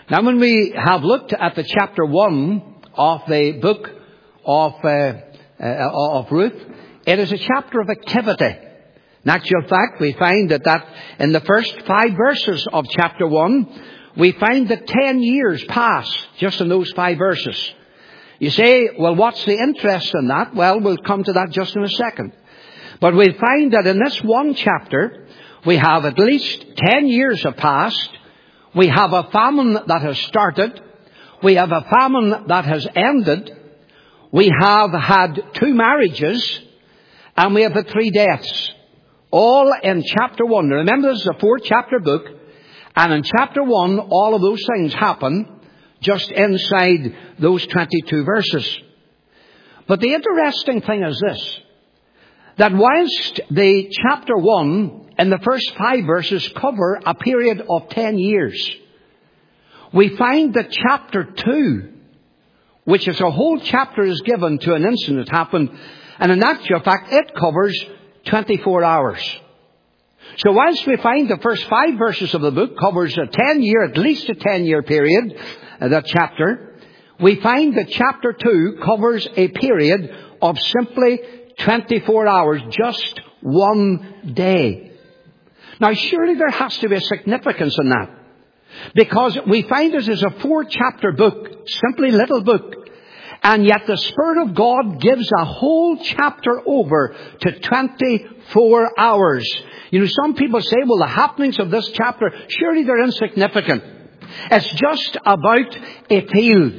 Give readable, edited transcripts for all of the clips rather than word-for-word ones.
Now, when we have looked at the chapter 1 of the book of Ruth, it is a chapter of activity. In actual fact, we find that in the first 5 verses of chapter 1, we find that 10 years pass just in those 5 verses. You say, well, what's the interest in that? Well, we'll come to that just in a second. But we find that in this one chapter, we have at least 10 years have passed. We have a famine that has started. We have a famine that has ended. We have had 2 marriages. And we have had 3 deaths. All in chapter 1. Now, remember, this is a 4-chapter book. And in chapter 1, all of those things happen just inside those 22 verses. But the interesting thing is this, that whilst the chapter 1 and the first 5 verses cover a period of 10 years, we find that chapter 2, which is a whole chapter, is given to an incident that happened, and in actual fact, it covers 24 hours. So whilst we find the first 5 verses of the book covers at least a 10-year period, that chapter, we find that chapter 2 covers a period of simply 24 hours, just one day. Now, surely there has to be a significance in that, because we find this is a 4-chapter book, simply little book, and yet the Spirit of God gives a whole chapter over to 24 hours. You know, some people say, well, the happenings of this chapter, surely they're insignificant. It's just about a field.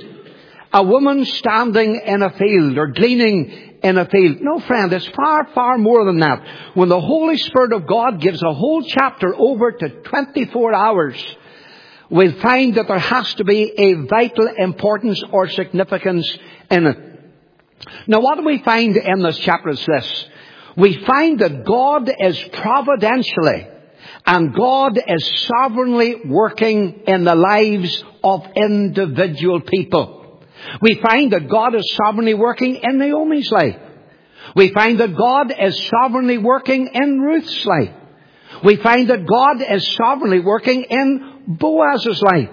A woman standing in a field or gleaning in a field. No, friend, it's far, far more than that. When the Holy Spirit of God gives a whole chapter over to 24 hours, we'll find that there has to be a vital importance or significance in it. Now, what do we find in this chapter is this. We find that God is providentially and God is sovereignly working in the lives of individual people. We find that God is sovereignly working in Naomi's life. We find that God is sovereignly working in Ruth's life. We find that God is sovereignly working in Boaz's life.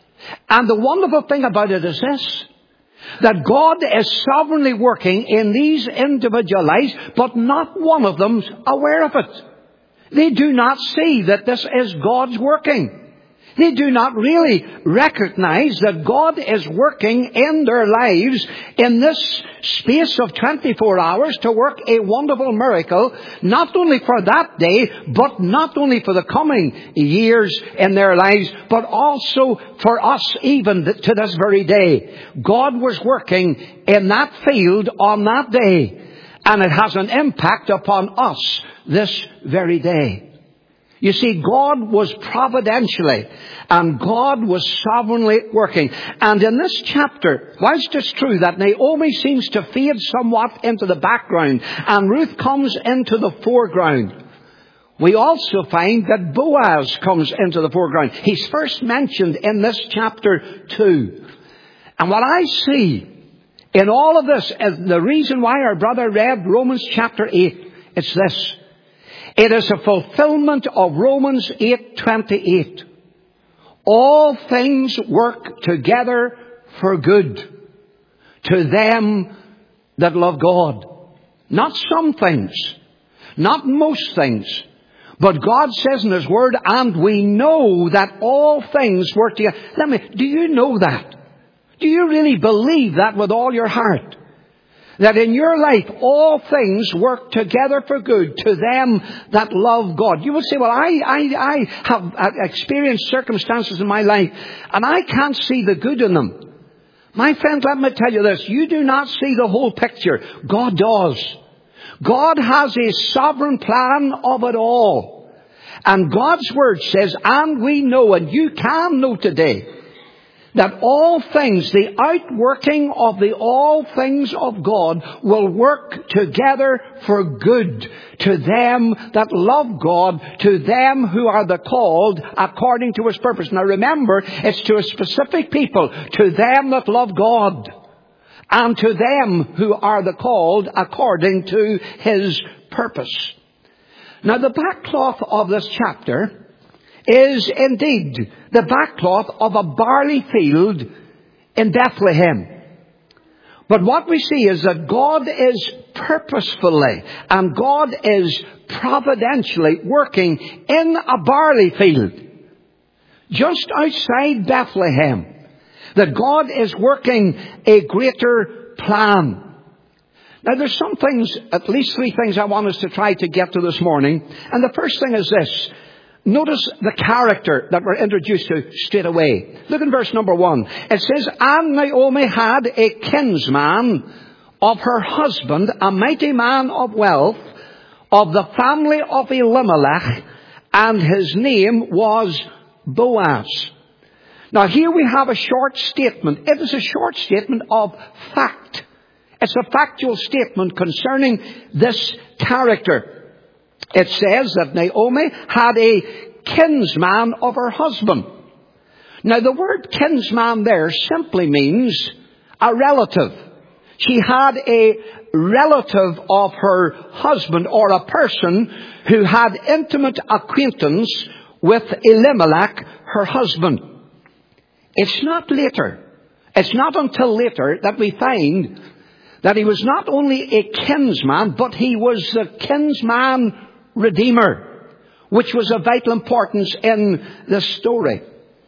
And the wonderful thing about it is this, that God is sovereignly working in these individual lives, but not one of them's aware of it. They do not see that this is God's working. They do not really recognize that God is working in their lives in this space of 24 hours to work a wonderful miracle, not only for that day, but not only for the coming years in their lives, but also for us even to this very day. God was working in that field on that day, and it has an impact upon us this very day. You see, God was providentially and God was sovereignly working. And in this chapter, whilst it's true that Naomi seems to fade somewhat into the background and Ruth comes into the foreground, we also find that Boaz comes into the foreground. He's first mentioned in this chapter 2. And what I see in all of this, is the reason why our brother read Romans chapter 8, it's this. It is a fulfillment of Romans 8:28. All things work together for good to them that love God. Not some things, not most things, but God says in His Word, and we know that all things work together. Do you know that? Do you really believe that with all your heart? That in your life, all things work together for good to them that love God. You would say, well, I have experienced circumstances in my life, and I can't see the good in them. My friend, let me tell you this. You do not see the whole picture. God does. God has a sovereign plan of it all. And God's Word says, and we know, and you can know today, that all things, the outworking of the all things of God will work together for good to them that love God, to them who are the called according to His purpose. Now remember, it's to a specific people, to them that love God, and to them who are the called according to His purpose. Now the backcloth of this chapter is indeed the backcloth of a barley field in Bethlehem. But what we see is that God is purposefully and God is providentially working in a barley field just outside Bethlehem. That God is working a greater plan. Now there's some things, at least 3 things I want us to try to get to this morning. And the first thing is this. Notice the character that we're introduced to straight away. Look in verse number 1. It says, and Naomi had a kinsman of her husband, a mighty man of wealth, of the family of Elimelech, and his name was Boaz. Now here we have a short statement. It is a short statement of fact. It's a factual statement concerning this character. It says that Naomi had a kinsman of her husband. Now the word kinsman there simply means a relative. She had a relative of her husband, or a person who had intimate acquaintance with Elimelech, her husband. It's not until later that we find that he was not only a kinsman, but he was the kinsman redeemer, which was of vital importance in this story.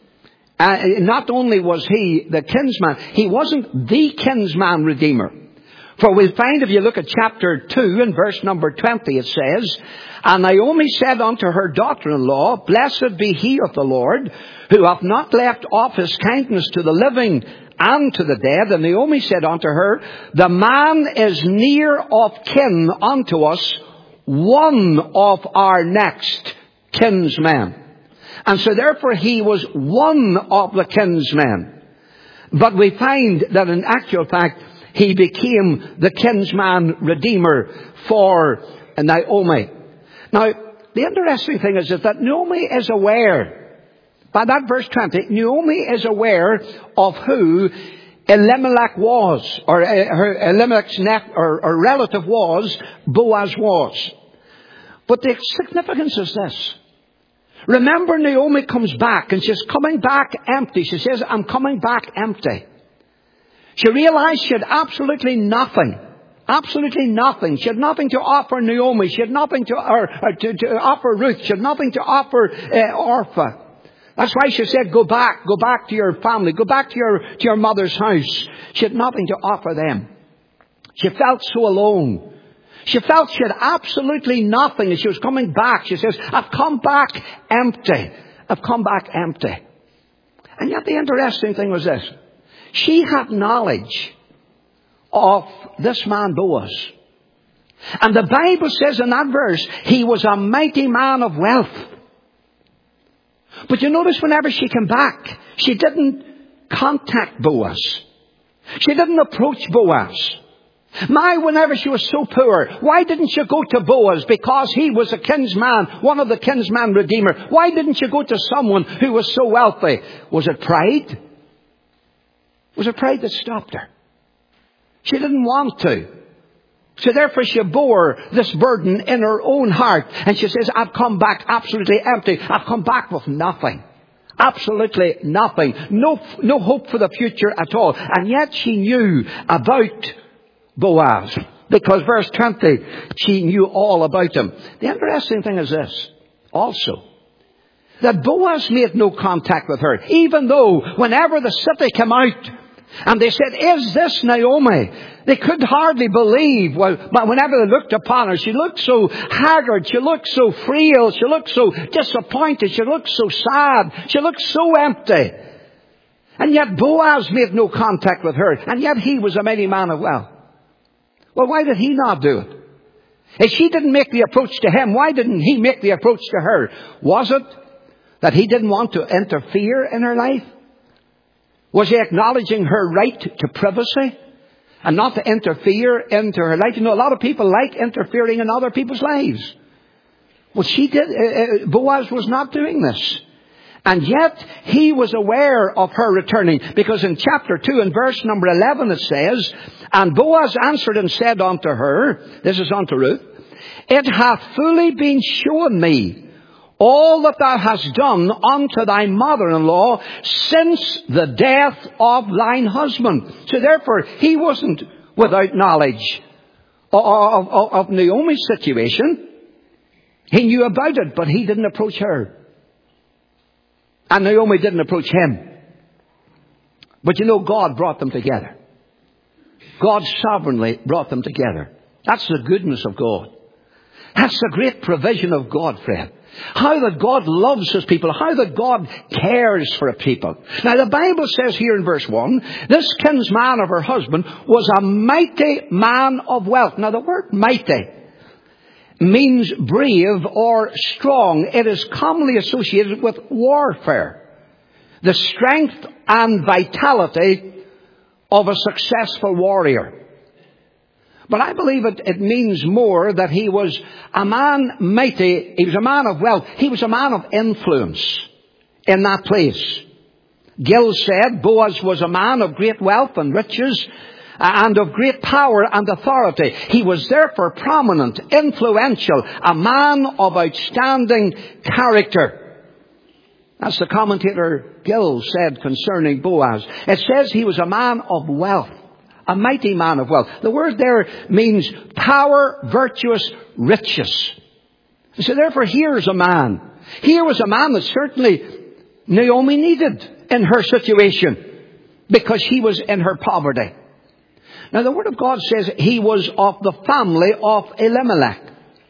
Not only was he the kinsman, he wasn't the kinsman redeemer. For we'll find, if you look at chapter 2 and verse number 20, it says, and Naomi said unto her daughter-in-law, blessed be he of the Lord, who hath not left off his kindness to the living and to the dead. And Naomi said unto her, the man is near of kin unto us, one of our next kinsmen. And so therefore he was one of the kinsmen. But we find that in actual fact, he became the kinsman redeemer for Naomi. Now, the interesting thing is that Naomi is aware, by that verse 20, Naomi is aware of who Elimelech was, or Elimelech's or relative was, Boaz was. But the significance is this. Remember, Naomi comes back, and she's coming back empty. She says, I'm coming back empty. She realized she had absolutely nothing. Absolutely nothing. She had nothing to offer Naomi. She had nothing to offer Ruth. She had nothing to offer Orpah. That's why she said, go back to your family, go back to your mother's house. She had nothing to offer them. She felt so alone. She felt she had absolutely nothing. And she was coming back. She says, I've come back empty. I've come back empty. And yet the interesting thing was this. She had knowledge of this man Boaz. And the Bible says in that verse, he was a mighty man of wealth. But you notice whenever she came back, she didn't contact Boaz. She didn't approach Boaz. Whenever she was so poor, why didn't she go to Boaz? Because he was a kinsman, one of the kinsman redeemer. Why didn't she go to someone who was so wealthy? Was it pride? Was it pride that stopped her? She didn't want to. So therefore she bore this burden in her own heart. And she says, I've come back absolutely empty. I've come back with nothing. Absolutely nothing. No hope for the future at all. And yet she knew about Boaz. Because verse 20, she knew all about him. The interesting thing is this also. That Boaz made no contact with her. Even though whenever the city came out and they said, is this Naomi? They could hardly believe. But whenever they looked upon her, she looked so haggard. She looked so frail. She looked so disappointed. She looked so sad. She looked so empty. And yet Boaz made no contact with her. And yet he was a mighty man of wealth. Well, why did he not do it? If she didn't make the approach to him, why didn't he make the approach to her? Was it that he didn't want to interfere in her life? Was he acknowledging her right to privacy and not to interfere into her life? You know, a lot of people like interfering in other people's lives. Well, Boaz was not doing this. And yet he was aware of her returning, because in chapter 2 and verse number 11 it says, and Boaz answered and said unto her, this is unto Ruth, it hath fully been shown me, all that thou hast done unto thy mother-in-law since the death of thine husband. So therefore, he wasn't without knowledge of Naomi's situation. He knew about it, but he didn't approach her. And Naomi didn't approach him. But you know, God brought them together. God sovereignly brought them together. That's the goodness of God. That's the great provision of God, friend. How that God loves His people. How that God cares for a people. Now the Bible says here in verse 1, this kinsman of her husband was a mighty man of wealth. Now the word mighty means brave or strong. It is commonly associated with warfare. The strength and vitality of a successful warrior. But I believe it means more that he was a man mighty. He was a man of wealth. He was a man of influence in that place. Gill said Boaz was a man of great wealth and riches and of great power and authority. He was therefore prominent, influential, a man of outstanding character. That's the commentator Gill said concerning Boaz. It says he was a man of wealth. A mighty man of wealth. The word there means power, virtuous, riches. So therefore here's a man. Here was a man that certainly Naomi needed in her situation, because he was in her poverty. Now the Word of God says he was of the family of Elimelech.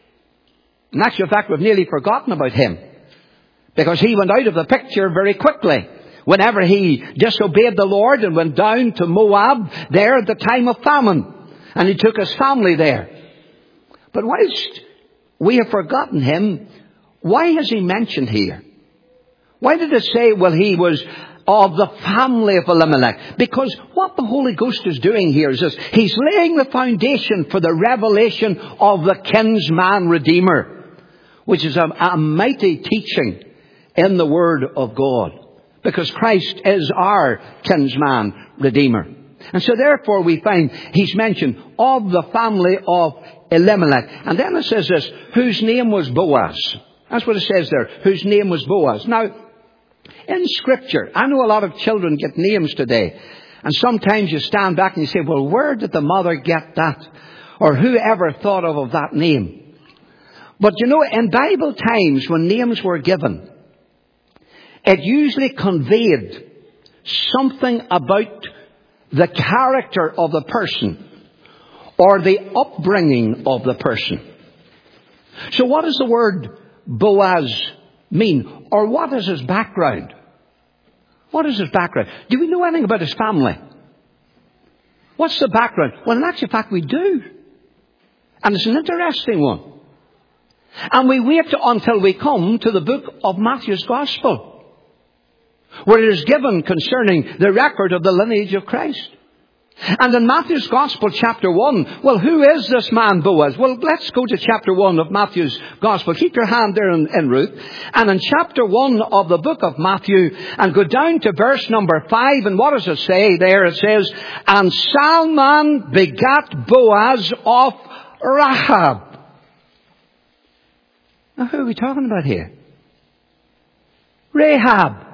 In actual fact, we've nearly forgotten about him, because he went out of the picture very quickly. Whenever he disobeyed the Lord and went down to Moab there at the time of famine. And he took his family there. But whilst we have forgotten him, why is he mentioned here? Why did it say, well, he was of the family of Elimelech? Because what the Holy Ghost is doing here is this. He's laying the foundation for the revelation of the kinsman redeemer, which is a mighty teaching in the Word of God. Because Christ is our kinsman redeemer. And so therefore we find he's mentioned of the family of Elimelech. And then it says this, whose name was Boaz. That's what it says there, whose name was Boaz. Now, in Scripture, I know a lot of children get names today. And sometimes you stand back and you say, well, where did the mother get that? Or whoever thought of that name? But you know, in Bible times when names were given, it usually conveyed something about the character of the person or the upbringing of the person. So what does the word Boaz mean? Or what is his background? What is his background? Do we know anything about his family? What's the background? Well, in actual fact, we do. And it's an interesting one. And we wait until we come to the book of Matthew's Gospel, where it is given concerning the record of the lineage of Christ. And in Matthew's Gospel, chapter 1, well, who is this man Boaz? Well, let's go to chapter 1 of Matthew's Gospel. Keep your hand there in Ruth. And in chapter 1 of the book of Matthew, and go down to verse number 5, and what does it say there? It says, and Salmon begat Boaz of Rahab. Now, who are we talking about here? Rahab.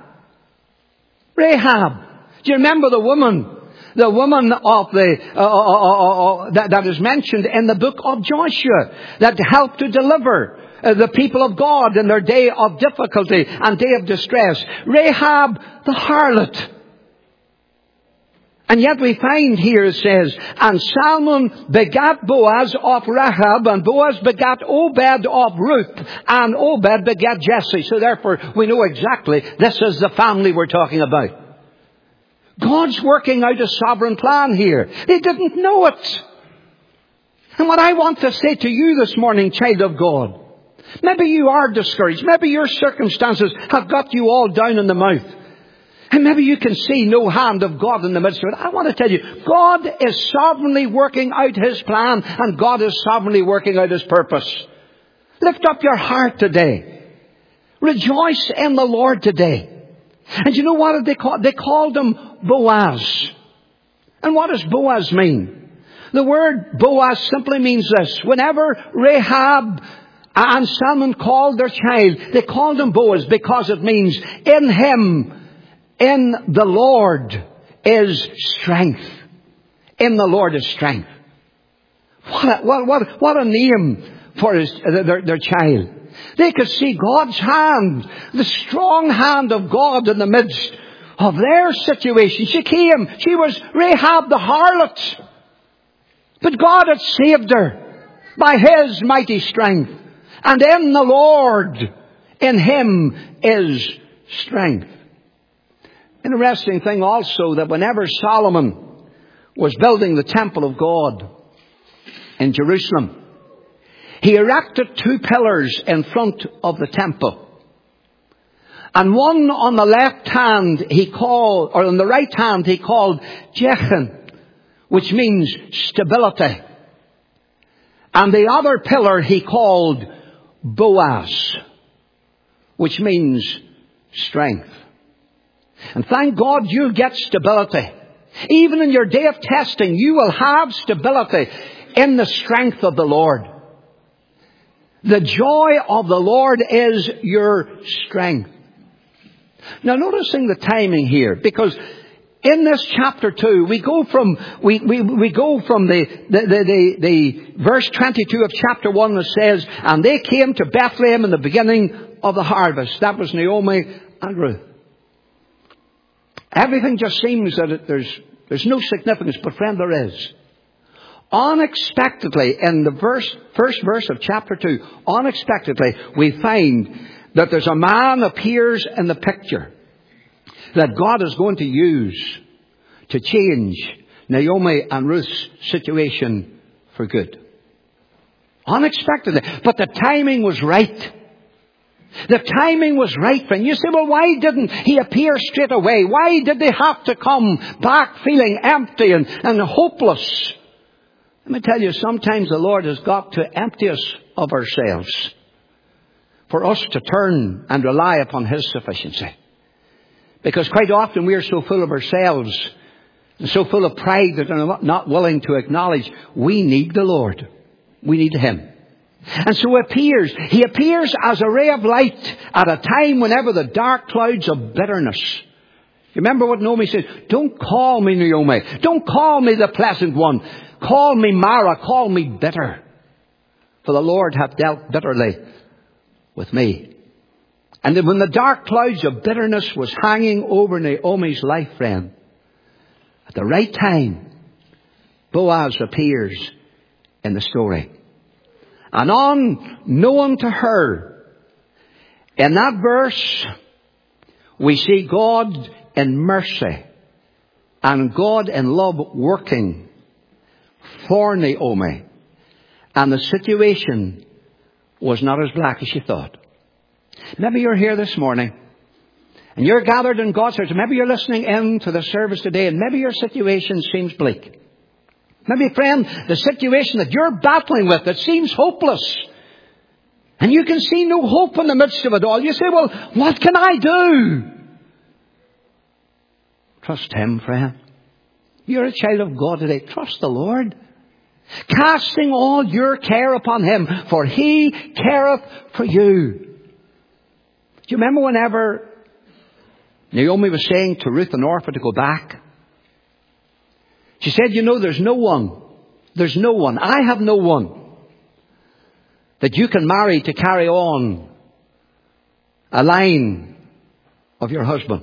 Do you remember the woman? The woman of that is mentioned in the book of Joshua, that helped to deliver the people of God in their day of difficulty and day of distress. Rahab the harlot. And yet we find here it says, and Salmon begat Boaz of Rahab, and Boaz begat Obed of Ruth, and Obed begat Jesse. So therefore we know exactly this is the family we're talking about. God's working out a sovereign plan here. They didn't know it. And what I want to say to you this morning, child of God, maybe you are discouraged. Maybe your circumstances have got you all down in the mouth. And maybe you can see no hand of God in the midst of it. I want to tell you, God is sovereignly working out His plan, and God is sovereignly working out His purpose. Lift up your heart today. Rejoice in the Lord today. And you know what did they call? They called him Boaz. And what does Boaz mean? The word Boaz simply means this. Whenever Rahab And Solomon called their child, they called him Boaz because it means in him, in the Lord is strength. In the Lord is strength. What a name for their child. They could see God's hand, the strong hand of God in the midst of their situation. She came, she was Rahab the harlot. But God had saved her by His mighty strength. And in the Lord, in Him is strength. Interesting thing also that whenever Solomon was building the temple of God in Jerusalem, he erected 2 pillars in front of the temple. And one on the left hand on the right hand he called Jechin, which means stability. And the other pillar he called Boaz, which means strength. And thank God you'll get stability. Even in your day of testing, you will have stability in the strength of the Lord. The joy of the Lord is your strength. Now noticing the timing here, because in this chapter 2, we go from the verse 22 of chapter 1 that says, and they came to Bethlehem in the beginning of the harvest. That was Naomi and Ruth. Everything just seems that there's no significance, but friend, there is. Unexpectedly, in the first verse of chapter 2, unexpectedly, we find that there's a man appears in the picture that God is going to use to change Naomi and Ruth's situation for good. Unexpectedly. But the timing was right. The timing was right, friend. You say, well, why didn't He appear straight away? Why did they have to come back feeling empty and hopeless? Let me tell you, sometimes the Lord has got to empty us of ourselves for us to turn and rely upon His sufficiency. Because quite often we are so full of ourselves and so full of pride that we're not willing to acknowledge we need the Lord. We need Him. And so He appears as a ray of light at a time whenever the dark clouds of bitterness. You remember what Naomi said? Don't call me Naomi. Don't call me the pleasant one. Call me Mara. Call me bitter. For the Lord hath dealt bitterly with me. And then when the dark clouds of bitterness was hanging over Naomi's life, friend, at the right time, Boaz appears in the story. And unknown to her, in that verse, we see God in mercy and God in love working for Naomi. And the situation was not as black as she thought. Maybe you're here this morning and you're gathered in God's church. Maybe you're listening in to the service today and maybe your situation seems bleak. Maybe, friend, the situation that you're battling with, that seems hopeless. And you can see no hope in the midst of it all. You say, well, what can I do? Trust Him, friend. You're a child of God today. Trust the Lord. Casting all your care upon Him, for He careth for you. Do you remember whenever Naomi was saying to Ruth and Orpah to go back? She said, you know, there's no one. I have no one that you can marry to carry on a line of your husband.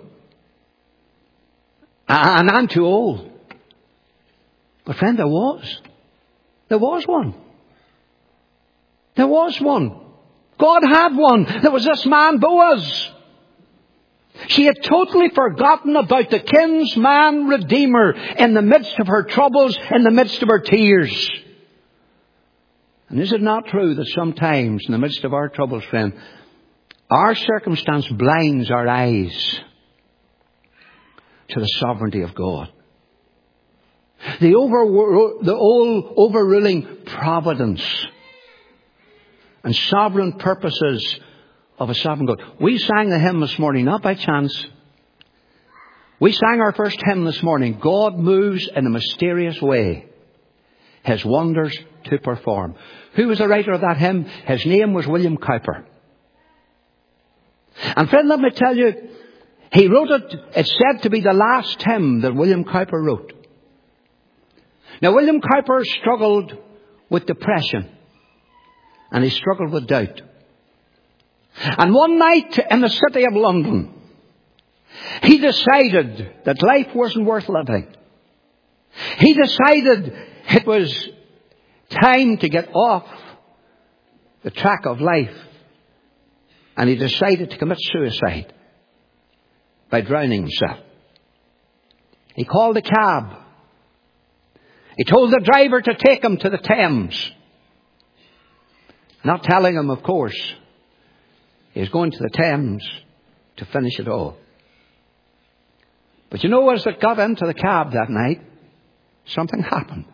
And I'm too old. But friend, there was one. There was one. God had one. There was this man, Boaz. She had totally forgotten about the kinsman redeemer in the midst of her troubles, in the midst of her tears. And is it not true that sometimes in the midst of our troubles, friend, our circumstance blinds our eyes to the sovereignty of God? The all overruling providence and sovereign purposes of a sovereign God. We sang the hymn this morning, not by chance. We sang our first hymn this morning. God moves in a mysterious way. His wonders to perform. Who was the writer of that hymn? His name was William Cowper. And friend, let me tell you, he wrote it, it's said to be the last hymn that William Cowper wrote. Now, William Cowper struggled with depression. And he struggled with doubt. And one night in the city of London, he decided that life wasn't worth living. He decided it was time to get off the track of life. And he decided to commit suicide by drowning himself. He called a cab. He told the driver to take him to the Thames. Not telling him, of course, he was going to the Thames to finish it all. But you know, as it got into the cab that night, something happened.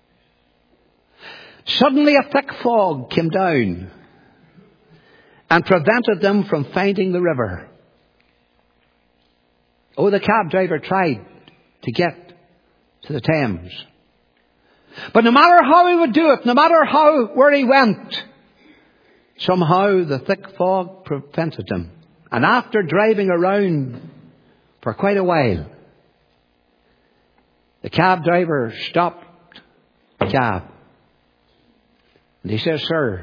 Suddenly a thick fog came down and prevented them from finding the river. Oh, the cab driver tried to get to the Thames. But no matter how he would do it, no matter where he went, somehow the thick fog prevented him. And after driving around for quite a while, the cab driver stopped the cab. And he says, "Sir,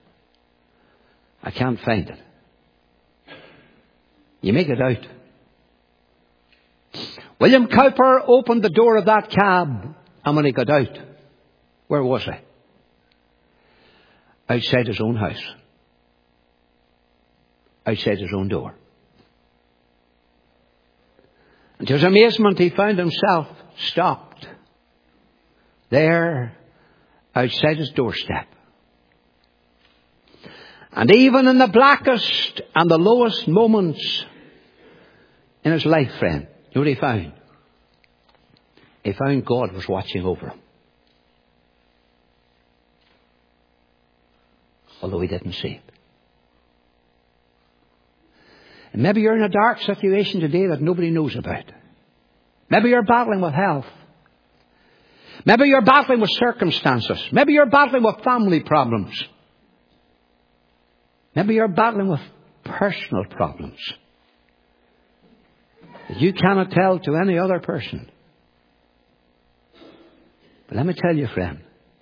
I can't find it. You make it out." William Cowper opened the door of that cab, and when he got out, where was he? Outside his own house. Outside his own door. And to his amazement, he found himself stopped there outside his doorstep. And even in the blackest and the lowest moments in his life, friend, you know what he found? He found God was watching over him. Although he didn't see it. And maybe you're in a dark situation today that nobody knows about. Maybe you're battling with health. Maybe you're battling with circumstances. Maybe you're battling with family problems. Maybe you're battling with personal problems that you cannot tell to any other person. But let me tell you, friend,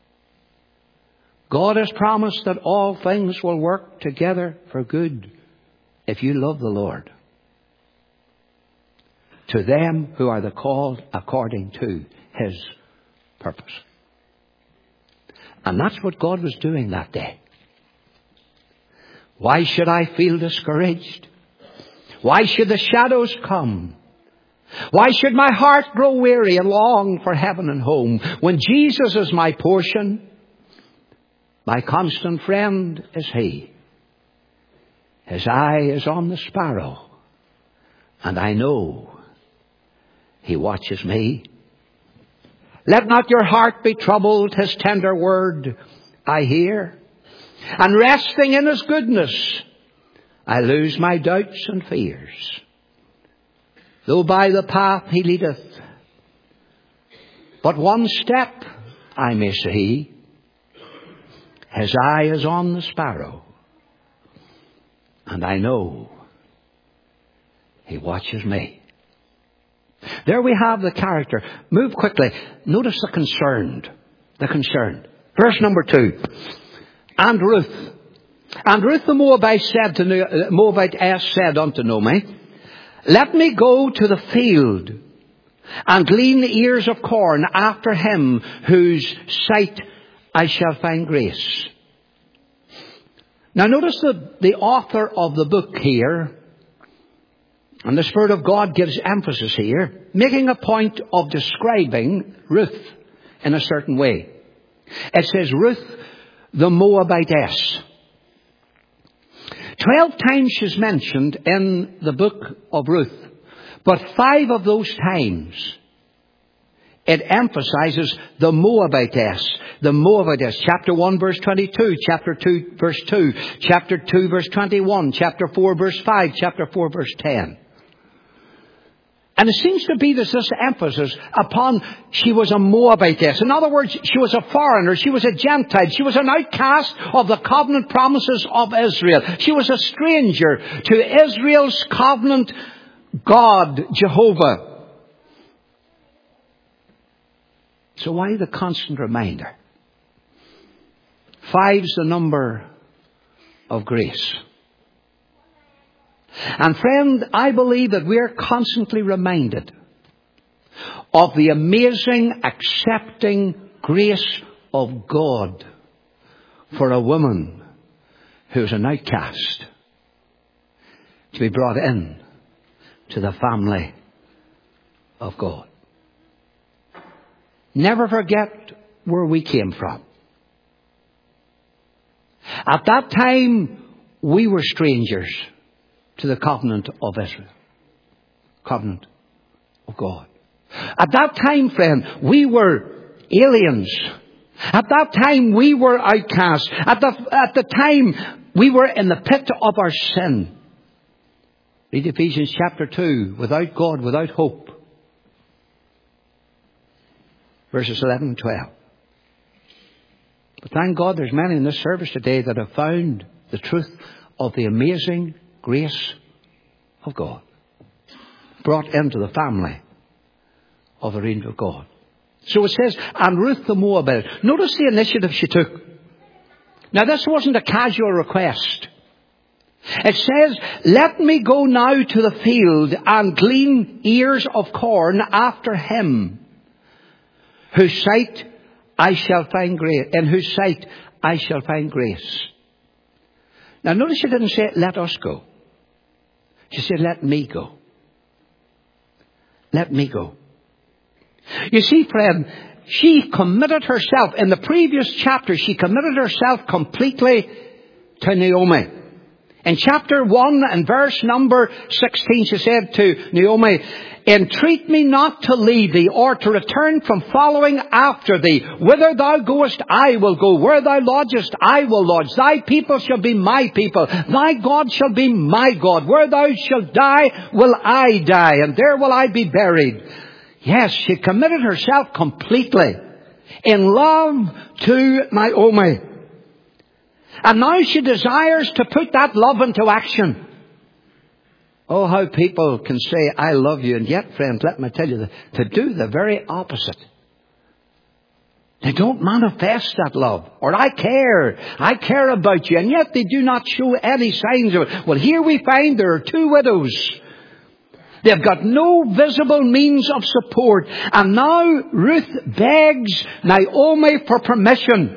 God has promised that all things will work together for good if you love the Lord. To them who are the called according to His purpose. And that's what God was doing that day. Why should I feel discouraged? Why should the shadows come? Why should my heart grow weary and long for heaven and home? When Jesus is my portion, my constant friend is He. His eye is on the sparrow, and I know He watches me. Let not your heart be troubled, His tender word I hear. And resting in His goodness, I lose my doubts and fears. Though by the path He leadeth, but one step I may see. His eye is on the sparrow, and I know He watches me. There we have the character. Move quickly. Notice the concerned. The concerned. Verse number 2. And Ruth the Moabitess said unto Naomi, Let me go to the field and glean the ears of corn after him whose sight I shall find grace. Now notice that the author of the book here, and the Spirit of God gives emphasis here, making a point of describing Ruth in a certain way. It says Ruth the Moabitess. 12 times she's mentioned in the book of Ruth, but 5 of those times it emphasizes the Moabitess. The Moabitess. Chapter 1 verse 22. Chapter 2 verse 2. Chapter 2 verse 21. Chapter 4 verse 5. Chapter 4 verse 10. And it seems to be this emphasis upon she was a Moabitess. In other words, she was a foreigner. She was a Gentile. She was an outcast of the covenant promises of Israel. She was a stranger to Israel's covenant God, Jehovah. So why the constant reminder? 5's the number of grace. And friend, I believe that we are constantly reminded of the amazing, accepting grace of God for a woman who is an outcast to be brought in to the family of God. Never forget where we came from. At that time, we were strangers to the covenant of Israel. Covenant of God. At that time, friend, we were aliens. At that time, we were outcasts. At the time, we were in the pit of our sin. Read Ephesians chapter 2. Without God, without hope. Verses 11 and 12. But thank God there's many in this service today that have found the truth of the amazing grace of God. Brought into the family of the reign of God. So it says, and Ruth the Moabite. Notice the initiative she took. Now this wasn't a casual request. It says, let me go now to the field and glean ears of corn after him, whose sight I shall find grace. In whose sight I shall find grace. Now notice she didn't say, let us go. She said, let me go. Let me go. You see, friend, she committed herself. In the previous chapter, she committed herself completely to Naomi. In chapter 1 and verse number 16, she said to Naomi, entreat me not to leave thee, or to return from following after thee. Whither thou goest, I will go. Where thou lodgest, I will lodge. Thy people shall be my people. Thy God shall be my God. Where thou shalt die, will I die, and there will I be buried. Yes, she committed herself completely in love to Naomi. And now she desires to put that love into action. Oh, how people can say, I love you. And yet, friends, let me tell you, to do the very opposite. They don't manifest that love. Or I care about you. And yet they do not show any signs of it. Well, here we find there are two widows. They've got no visible means of support. And now Ruth begs Naomi for permission.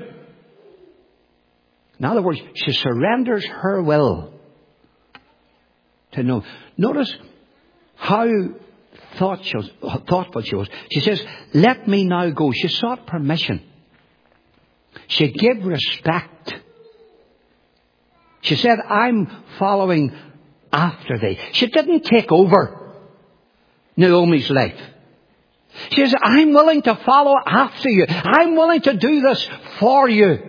In other words, she surrenders her will to know. Notice how thoughtful she was. She says, let me now go. She sought permission. She gave respect. She said, I'm following after thee. She didn't take over Naomi's life. She says, I'm willing to follow after you. I'm willing to do this for you.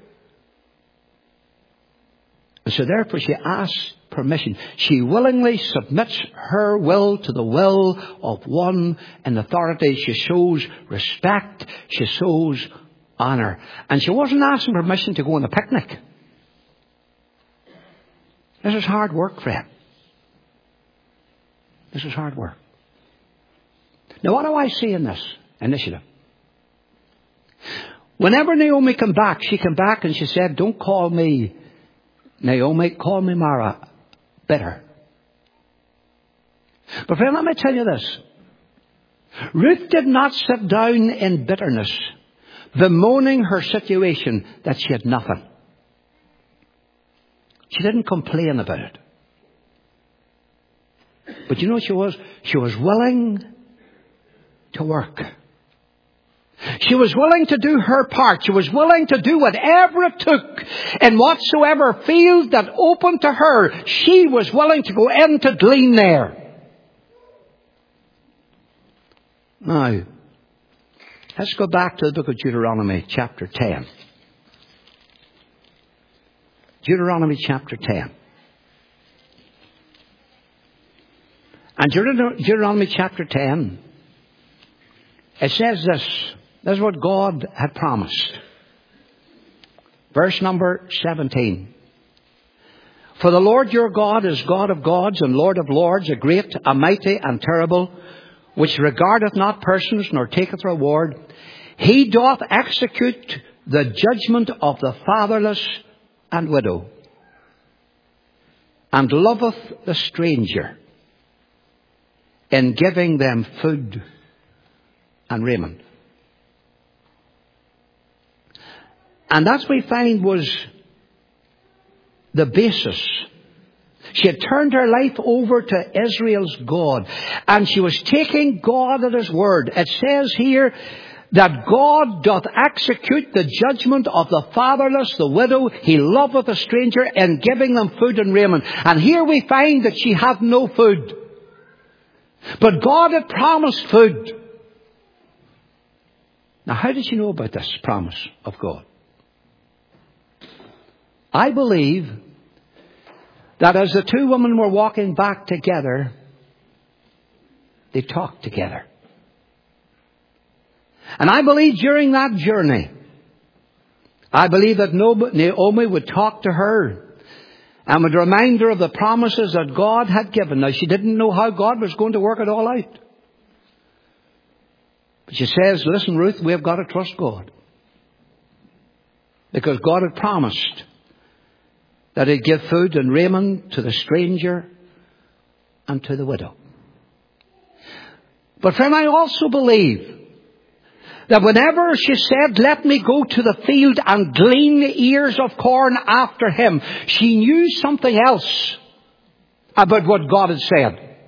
And so therefore she asks permission. She willingly submits her will to the will of one in authority. She shows respect. She shows honor. And she wasn't asking permission to go on a picnic. This is hard work, friend. This is hard work. Now what do I see in this initiative? Whenever Naomi came back, she came back and she said, don't call me Naomi, call me Mara, bitter. But friend, let me tell you this. Ruth did not sit down in bitterness, bemoaning her situation that she had nothing. She didn't complain about it. But you know what she was? She was willing to work. She was willing to do her part. She was willing to do whatever it took in whatsoever field that opened to her. She was willing to go in to glean there. Now, let's go back to the book of Deuteronomy chapter 10. Deuteronomy chapter 10. And Deuteronomy chapter 10, it says this. This is what God had promised. Verse number 17. For the Lord your God is God of gods and Lord of lords, a great, a mighty, and terrible, which regardeth not persons, nor taketh reward. He doth execute the judgment of the fatherless and widow, and loveth the stranger, in giving them food and raiment. And that we find was the basis. She had turned her life over to Israel's God, and she was taking God at His word. It says here that God doth execute the judgment of the fatherless, the widow. He loveth the stranger, in giving them food and raiment. And here we find that she had no food. But God had promised food. Now, how did she know about this promise of God? I believe that as the two women were walking back together, they talked together. And I believe during that journey, I believe that Naomi would talk to her and would remind her of the promises that God had given. Now, she didn't know how God was going to work it all out. But she says, listen, Ruth, we have got to trust God. Because God had promised that He'd give food and raiment to the stranger and to the widow. But friend, I also believe that whenever she said, let me go to the field and glean the ears of corn after him, she knew something else about what God had said.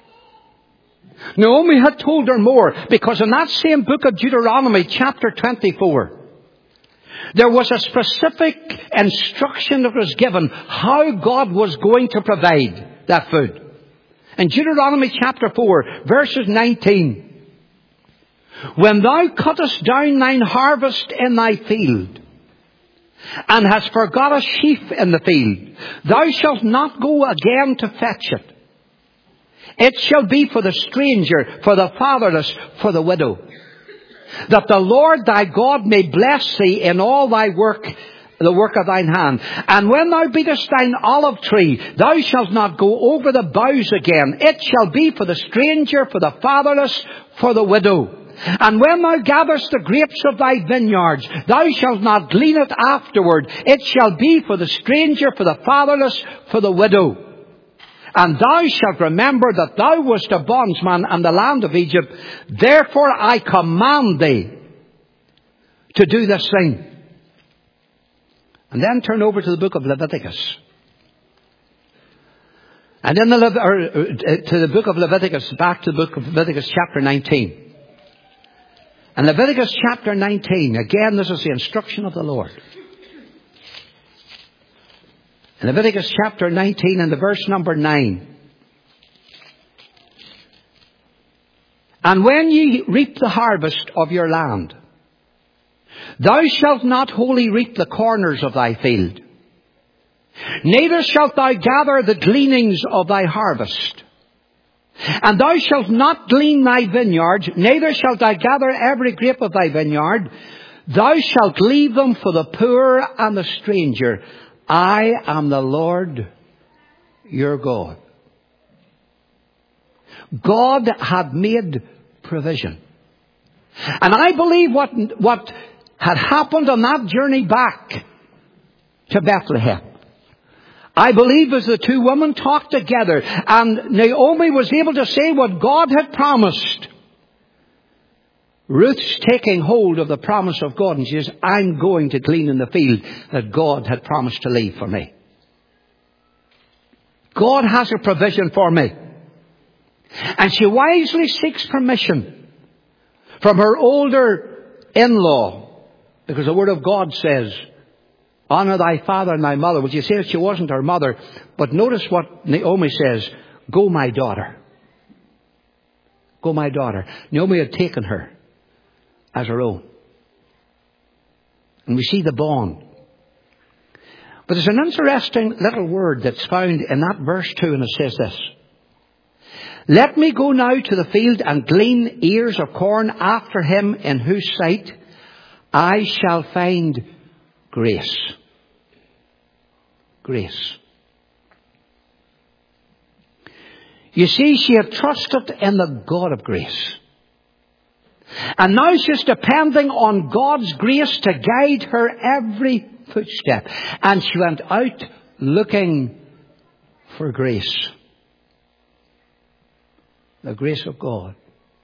Naomi had told her more, because in that same book of Deuteronomy, chapter 24, there was a specific instruction that was given how God was going to provide that food. In Deuteronomy chapter 4, verses 19, when thou cuttest down thine harvest in thy field, and hast forgot a sheaf in the field, thou shalt not go again to fetch it. It shall be for the stranger, for the fatherless, for the widow, that the Lord thy God may bless thee in all thy work, the work of thine hand. And when thou beatest thine olive tree, thou shalt not go over the boughs again. It shall be for the stranger, for the fatherless, for the widow. And when thou gatherest the grapes of thy vineyards, thou shalt not glean it afterward. It shall be for the stranger, for the fatherless, for the widow. And thou shalt remember that thou wast a bondsman in the land of Egypt. Therefore I command thee to do this thing. And then turn over to the book of Leviticus. And then to the book of Leviticus, back to the book of Leviticus chapter 19. And Leviticus chapter 19, again, this is the instruction of the Lord. In Leviticus chapter 19 and the verse number 9. And when ye reap the harvest of your land, thou shalt not wholly reap the corners of thy field, neither shalt thou gather the gleanings of thy harvest. And thou shalt not glean thy vineyard, neither shalt thou gather every grape of thy vineyard. Thou shalt leave them for the poor and the stranger. I am the Lord your God. God had made provision. And I believe what had happened on that journey back to Bethlehem, I believe as the two women talked together and Naomi was able to say what God had promised, Ruth's taking hold of the promise of God, and she says, I'm going to glean in the field that God had promised to leave for me. God has a provision for me. And she wisely seeks permission from her older in-law, because the Word of God says, honor thy father and thy mother. Well, you say that she wasn't her mother, but notice what Naomi says, go my daughter. Go my daughter. Naomi had taken her as her own. And we see the bond. But there's an interesting little word that's found in that verse 2, and it says this, Let me go now to the field and glean ears of corn after him in whose sight I shall find grace. Grace. You see, she had trusted in the God of grace. And now she's depending on God's grace to guide her every footstep. And she went out looking for grace. The grace of God.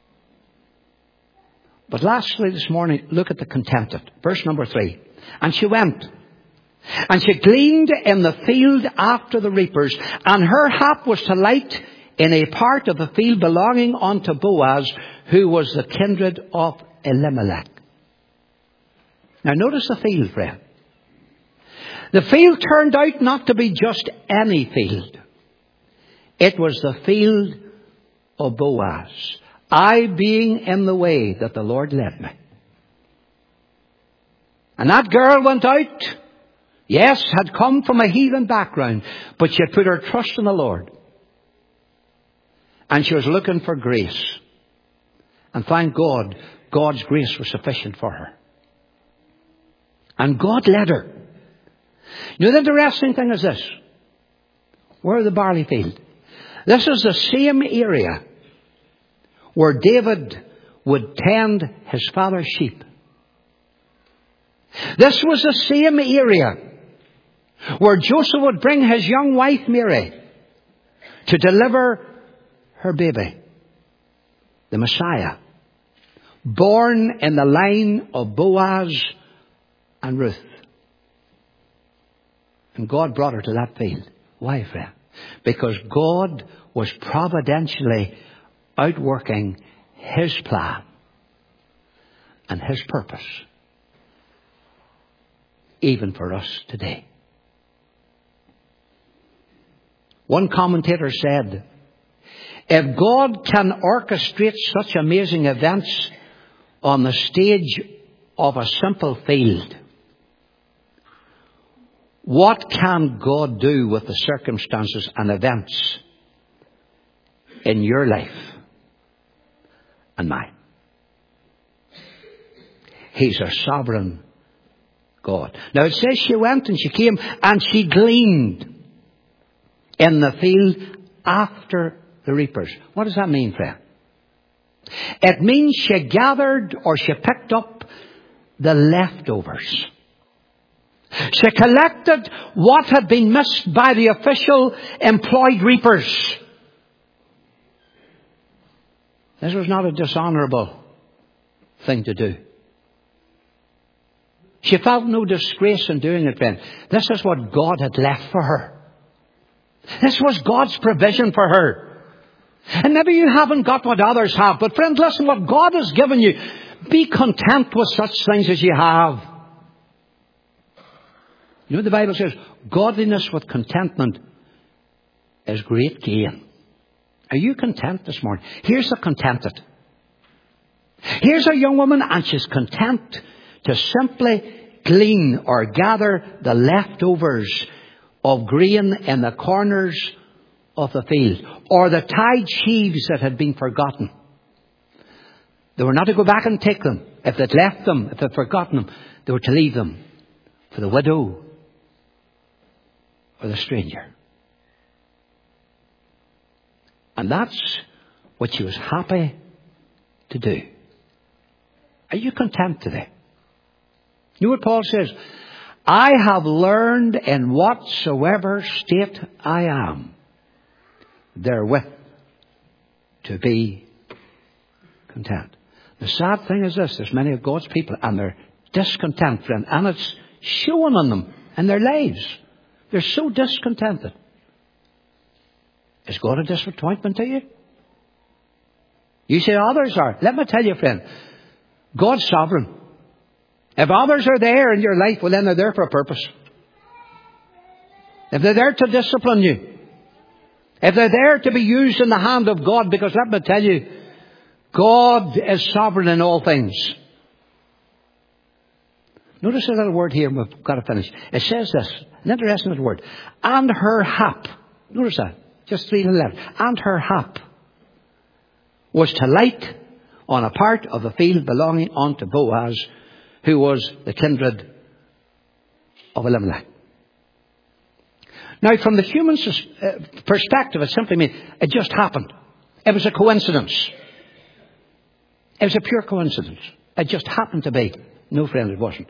But lastly this morning, look at the contented. Verse number 3. And she went. And she gleaned in the field after the reapers. And her hap was to light in a part of the field belonging unto Boaz, who was the kindred of Elimelech. Now notice the field, friend. The field turned out not to be just any field. It was the field of Boaz. I being in the way that the Lord led me. And that girl went out, yes, had come from a heathen background, but she had put her trust in the Lord. And she was looking for grace. And thank God, God's grace was sufficient for her. And God led her. You know, the interesting thing is this. Where the barley field? This is the same area where David would tend his father's sheep. This was the same area where Joseph would bring his young wife Mary to deliver her baby, the Messiah, born in the line of Boaz and Ruth. And God brought her to that field. Why, friend? Because God was providentially outworking His plan and His purpose, even for us today. One commentator said, if God can orchestrate such amazing events on the stage of a simple field, what can God do with the circumstances and events in your life and mine? He's a sovereign God. Now it says she went and she came and she gleaned in the field after the reapers. What does that mean, friend? It means she gathered or she picked up the leftovers. She collected what had been missed by the official employed reapers. This was not a dishonourable thing to do. She felt no disgrace in doing it, friend. This is what God had left for her. This was God's provision for her. And maybe you haven't got what others have. But friend, listen, what God has given you, be content with such things as you have. You know, the Bible says, godliness with contentment is great gain. Are you content this morning? Here's the contented. Here's a young woman and she's content to simply glean or gather the leftovers of grain in the corners of the field, or the tied sheaves that had been forgotten. They were not to go back and take them. If they'd left them, if they'd forgotten them, they were to leave them for the widow or the stranger. And that's what she was happy to do. Are you content today? You know what Paul says? I have learned in whatsoever state I am, therewith to be content. The sad thing is this, there's many of God's people and they're discontent, friend, and it's showing on them in their lives. They're so discontented. Is God a disappointment to you? You say others are. Let me tell you, friend, God's sovereign. If others are there in your life, well then they're there for a purpose. If they're there to discipline you, if they're there to be used in the hand of God, because let me tell you, God is sovereign in all things. Notice a little word here, and we've got to finish. It says this, an interesting little word. And her hap. Notice that. Just 3 to 11. And her hap. was to light on a part of the field belonging unto Boaz, who was the kindred of Elimelech. Now, from the human perspective, it simply means it just happened. It was a coincidence. It was a pure coincidence. It just happened to be. No, friend, it wasn't.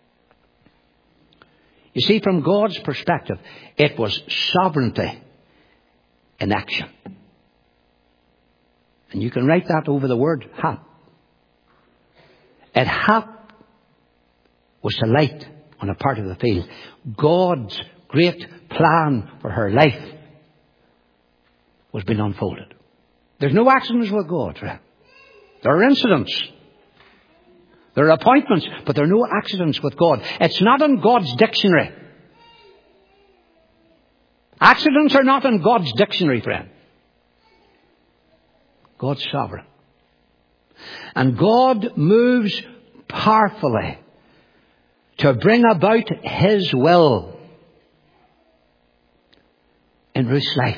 You see, from God's perspective, it was sovereignty in action. And you can write that over the word hap. It was to light on a part of the field. God's great plan for her life was being unfolded. There's no accidents with God, friend. There are incidents. There are appointments, but there are no accidents with God. It's not in God's dictionary. Accidents are not in God's dictionary, friend. God's sovereign. And God moves powerfully to bring about His will in Ruth's life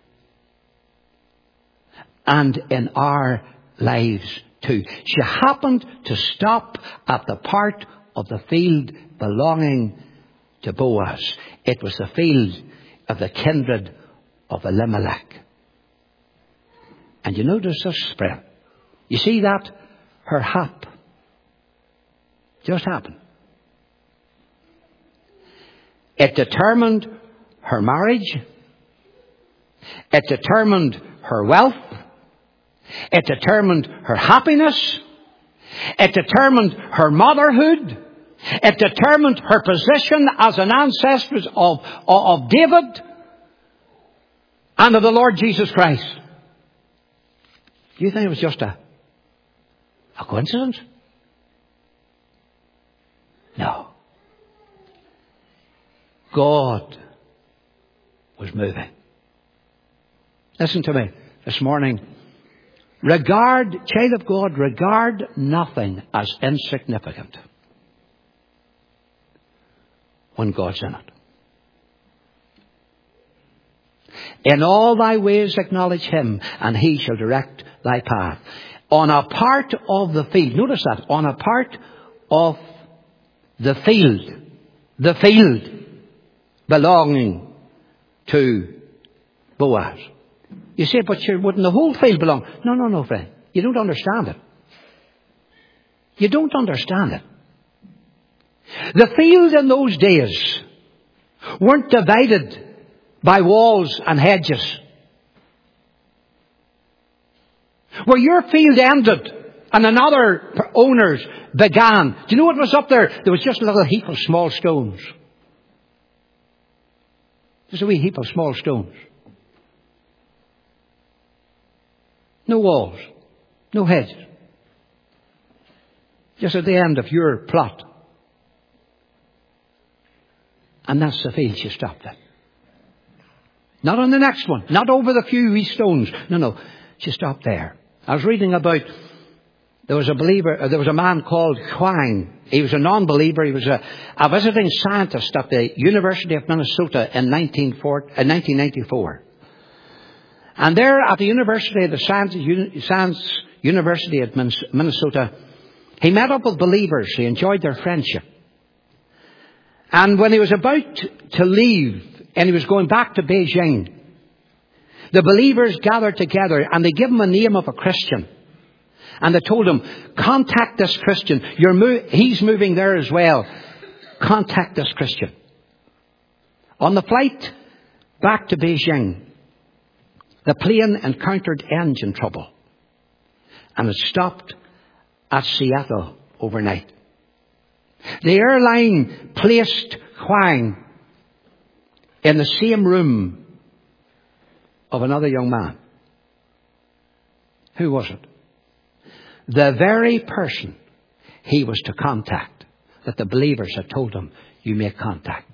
and in our lives too. She happened to stop at the part of the field belonging to Boaz. It was the field of the kindred of Elimelech. And you notice this, friend. You see that? Her hap just happened. It determined her marriage. It determined her wealth. It determined her happiness. It determined her motherhood. It determined her position as an ancestor of David and of the Lord Jesus Christ. Do you think it was just a coincidence? No. God was moving. Listen to me this morning. Child of God, regard nothing as insignificant when God's in it. In all thy ways acknowledge Him, and He shall direct thy path. On a part of the field, notice that, on a part of the field belonging to Boaz. You say, but wouldn't the whole field belong? No, friend. You don't understand it. You don't understand it. The fields in those days weren't divided by walls and hedges. Where your field ended and another owner's began. Do you know what was up there? There was just a little heap of small stones. Just a wee heap of small stones. No walls. No hedges. Just at the end of your plot. And that's the field she stopped at. Not on the next one. Not over the few wee stones. No. She stopped there. I was reading about, there was a man called Huang. He was a non-believer. He was a visiting scientist at the University of Minnesota in 1994. And there at the University of the Science University of Minnesota, he met up with believers. He enjoyed their friendship. And when he was about to leave and he was going back to Beijing, the believers gathered together and they gave him a name of a Christian. And they told him, contact this Christian. He's moving there as well. Contact this Christian. On the flight back to Beijing, the plane encountered engine trouble. And it stopped at Seattle overnight. The airline placed Huang in the same room of another young man. Who was it? The very person he was to contact, that the believers had told him, you make contact.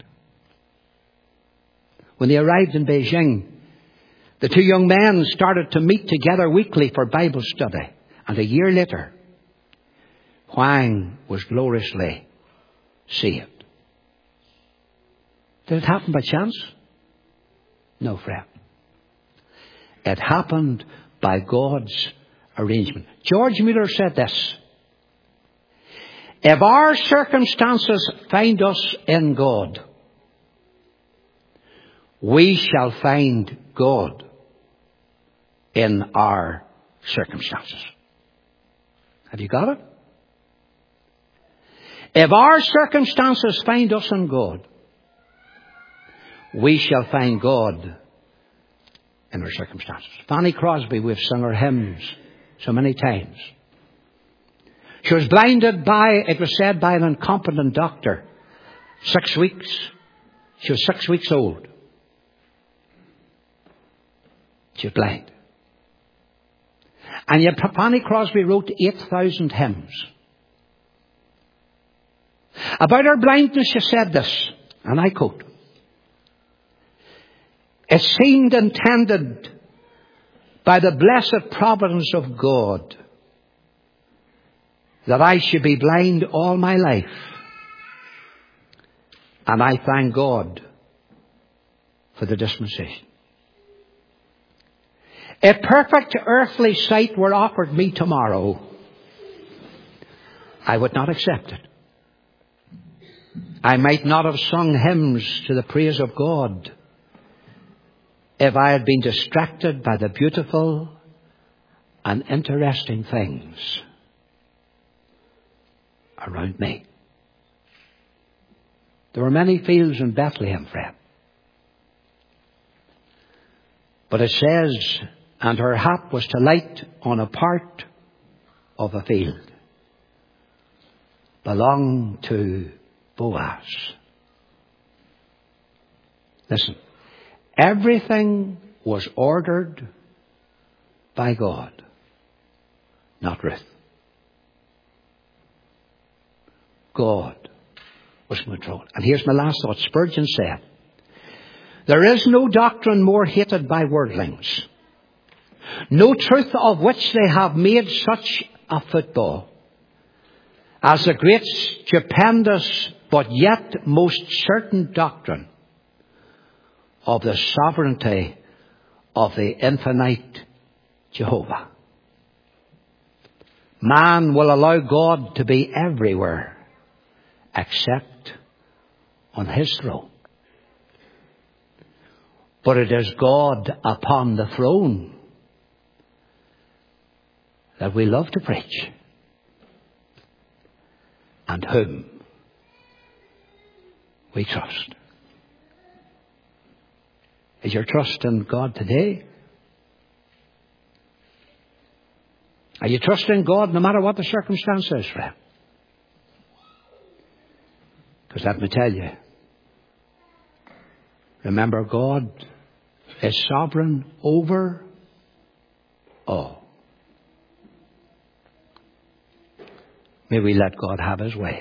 When they arrived in Beijing, the two young men started to meet together weekly for Bible study. And a year later, Huang was gloriously saved. Did it happen by chance? No, friend. It happened by God's arrangement. George Mueller said this: if our circumstances find us in God, we shall find God in our circumstances. Have you got it? If our circumstances find us in God, we shall find God in our circumstances. Fanny Crosby, we've sung her hymns so many times. She was blinded by, it was said, by an incompetent doctor. 6 weeks. She was 6 weeks old. She was blind. And yet Fanny Crosby wrote 8,000 hymns. About her blindness she said this, and I quote, "It seemed intended by the blessed providence of God that I should be blind all my life. And I thank God for the dispensation. If perfect earthly sight were offered me tomorrow, I would not accept it. I might not have sung hymns to the praise of God if I had been distracted by the beautiful and interesting things around me." There were many fields in Bethlehem, friend. But it says, and her hap was to light on a part of a field belonged to Boaz. Listen, everything was ordered by God, not Ruth. God was in control. And here's my last thought. Spurgeon said, "There is no doctrine more hated by worldlings, no truth of which they have made such a football, as the great, stupendous, but yet most certain doctrine of the sovereignty of the infinite Jehovah." Man will allow God to be everywhere except on his throne. But it is God upon the throne that we love to preach, and whom we trust. Is your trust in God today? Are you trusting God no matter what the circumstance is, friend? Because let me tell you, remember, God is sovereign over all. May we let God have his way.